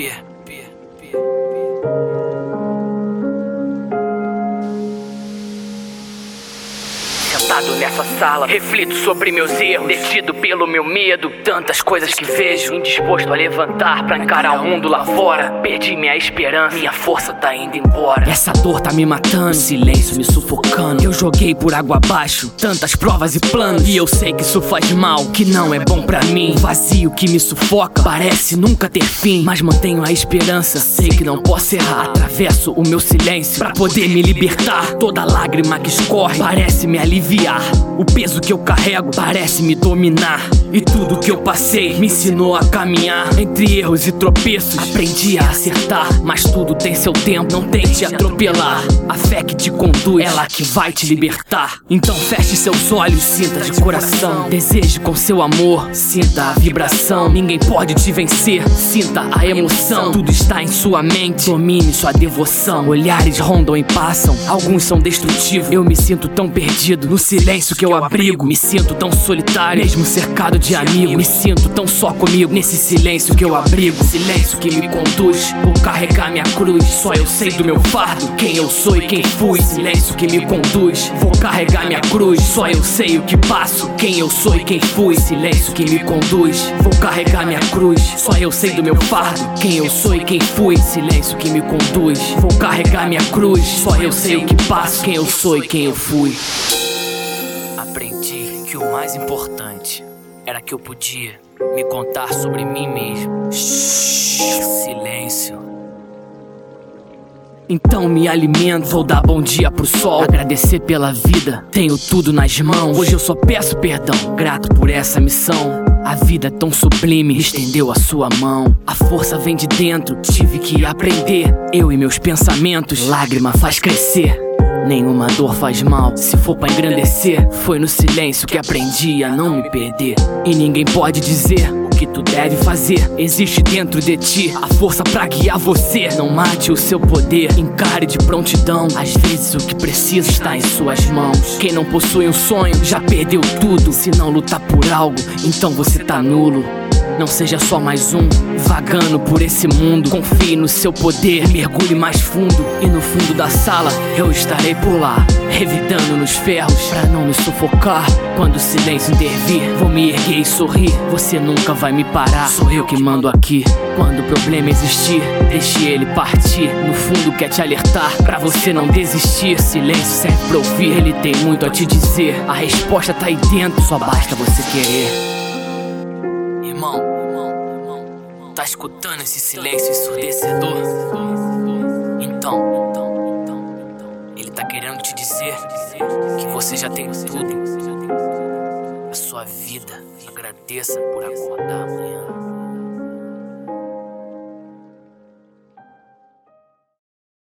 Sentado nessa sala, reflito sobre meus erros, detido pelo meu medo, tantas coisas que vejo, indisposto a levantar pra encarar o mundo lá fora. Perdi minha esperança, minha força tá indo embora. Essa dor tá me matando, silêncio me sufocando. Eu joguei por água abaixo tantas provas e planos, e eu sei que isso faz mal, que não é bom pra mim. O vazio que me sufoca parece nunca ter fim, mas mantenho a esperança, sei que não posso errar. Atravesso o meu silêncio pra poder me libertar. Toda lágrima que escorre parece me aliviar. O peso que eu carrego parece me dominar, e tudo que eu passei me ensinou a caminhar. Entre erros e tropeços aprendi a acertar, mas tudo tem seu tempo, não tente atropelar. A fé que te conduz, ela que vai te libertar. Então feche seus olhos, sinta de coração, deseje com seu amor, sinta a vibração. Ninguém pode te vencer, sinta a emoção. Tudo está em sua mente, domine sua devoção. Olhares rondam e passam, alguns são destrutivos. Eu me sinto tão perdido no silêncio que eu abrigo, me sinto tão solitário, mesmo cercado de amigos. Me sinto tão só comigo, nesse silêncio que eu abrigo. Silêncio que me conduz, vou carregar minha cruz. Só eu sei do meu fardo, quem eu sou e quem fui. Silêncio que me conduz, vou carregar minha cruz. Só eu sei o que passo, quem eu sou e quem fui. Silêncio que me conduz, vou carregar minha cruz. Só eu sei do meu fardo, quem eu sou e quem fui. Silêncio que me conduz, vou carregar minha cruz. Só eu sei o que passo, quem eu sou e quem eu fui. Aprendi que o mais importante era que eu podia me contar sobre mim mesmo. Silêncio. Então me alimento, vou dar bom dia pro sol, agradecer pela vida, tenho tudo nas mãos. Hoje eu só peço perdão, grato por essa missão. A vida é tão sublime, estendeu a sua mão. A força vem de dentro, tive que aprender. Eu e meus pensamentos, lágrima faz crescer. Nenhuma dor faz mal, se for pra engrandecer. Foi no silêncio que aprendi a não me perder. E ninguém pode dizer o que tu deve fazer. Existe dentro de ti a força pra guiar você. Não mate o seu poder, encare de prontidão. Às vezes o que precisa está em suas mãos. Quem não possui um sonho já perdeu tudo. Se não lutar por algo, então você tá nulo. Não seja só mais um, vagando por esse mundo. Confie no seu poder, mergulhe mais fundo. E no fundo da sala eu estarei por lá, revidando nos ferros pra não me sufocar. Quando o silêncio intervir, vou me erguer e sorrir. Você nunca vai me parar, sou eu que mando aqui. Quando o problema existir, deixe ele partir. No fundo quer te alertar, pra você não desistir. Silêncio serve pra ouvir, ele tem muito a te dizer. A resposta tá aí dentro, só basta você querer. Irmão, tá escutando esse silêncio ensurdecedor? Então, ele tá querendo te dizer que você já tem tudo. A sua vida, agradeça por acordar amanhã.